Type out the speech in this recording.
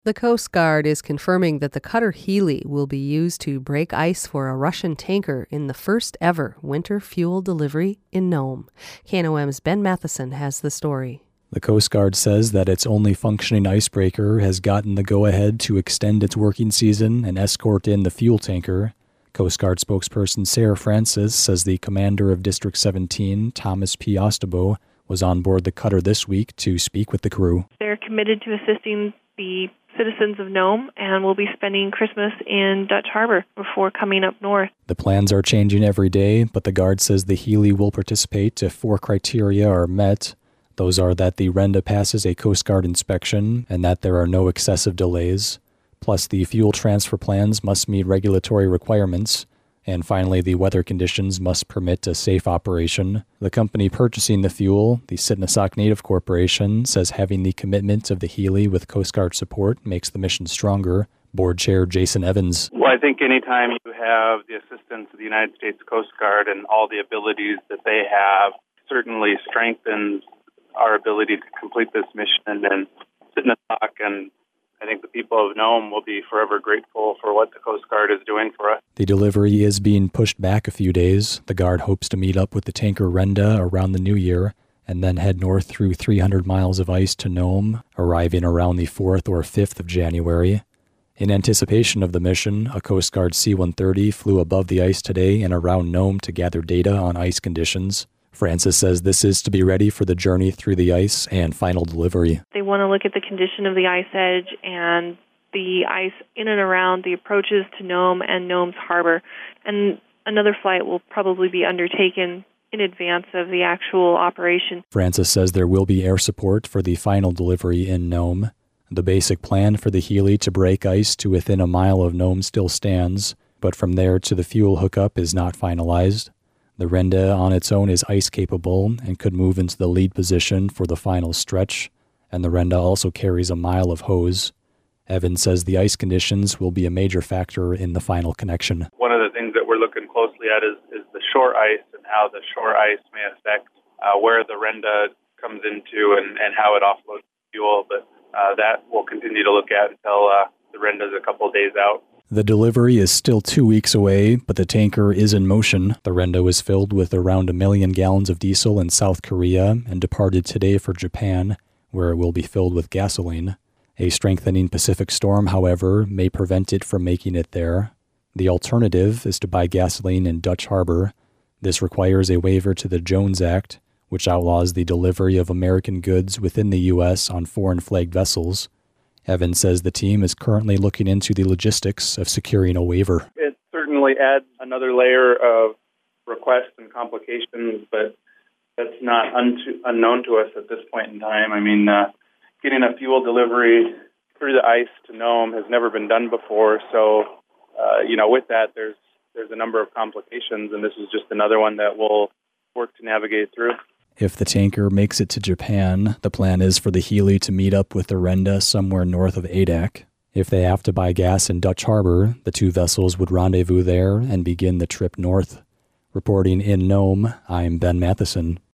The Coast Guard is confirming that the cutter Healy will be used to break ice for a Russian tanker in the first ever winter fuel delivery in Nome. KNOM's Ben Matheson has the story. The Coast Guard says that its only functioning icebreaker has gotten the go-ahead to extend its working season and escort in the fuel tanker. Coast Guard spokesperson Sarah Francis says the commander of District 17, Thomas P. Ostabo, was on board the cutter this week to speak with the crew. They're committed to assisting the citizens of Nome and will be spending Christmas in Dutch Harbor before coming up north. The plans are changing every day, but the Guard says the Healy will participate if 4 criteria are met. Those are that the Renda passes a Coast Guard inspection and that there are no excessive delays. Plus, the fuel transfer plans must meet regulatory requirements. And finally, the weather conditions must permit a safe operation. The company purchasing the fuel, the Sitnasak Native Corporation, says having the commitment of the Healy with Coast Guard support makes the mission stronger. Board Chair Jason Evans. Well, I think anytime you have the assistance of the United States Coast Guard and all the abilities that they have, certainly strengthens our ability to complete this mission. And Sitnasak and I think the people of Nome will be forever grateful for what the Coast Guard is doing for us. The delivery is being pushed back a few days. The Guard hopes to meet up with the tanker Renda around the new year and then head north through 300 miles of ice to Nome, arriving around the 4th or 5th of January. In anticipation of the mission, a Coast Guard C-130 flew above the ice today and around Nome to gather data on ice conditions. Francis says this is to be ready for the journey through the ice and final delivery. They want to look at the condition of the ice edge and the ice in and around the approaches to Nome and Nome's harbor. And another flight will probably be undertaken in advance of the actual operation. Francis says there will be air support for the final delivery in Nome. The basic plan for the Healy to break ice to within a mile of Nome still stands, but from there to the fuel hookup is not finalized. The Renda on its own is ice-capable and could move into the lead position for the final stretch, and the Renda also carries a mile of hose. Evans says the ice conditions will be a major factor in the final connection. One of the things that we're looking closely at is the shore ice and how the shore ice may affect where the Renda comes into and how it offloads fuel, but that we'll continue to look at until the Renda's a couple of days out. The delivery is still 2 weeks away, but the tanker is in motion. The Renda was filled with around 1 million gallons of diesel in South Korea and departed today for Japan, where it will be filled with gasoline. A strengthening Pacific storm, however, may prevent it from making it there. The alternative is to buy gasoline in Dutch Harbor. This requires a waiver to the Jones Act, which outlaws the delivery of American goods within the U.S. on foreign-flagged vessels. Evans says the team is currently looking into the logistics of securing a waiver. It certainly adds another layer of requests and complications, but that's not unknown to us at this point in time. I mean, getting a fuel delivery through the ice to Nome has never been done before, so with that, there's a number of complications, and this is just another one that we'll work to navigate through. If the tanker makes it to Japan, the plan is for the Healy to meet up with the Renda somewhere north of Adak. If they have to buy gas in Dutch Harbor, the two vessels would rendezvous there and begin the trip north. Reporting in Nome, I'm Ben Matheson.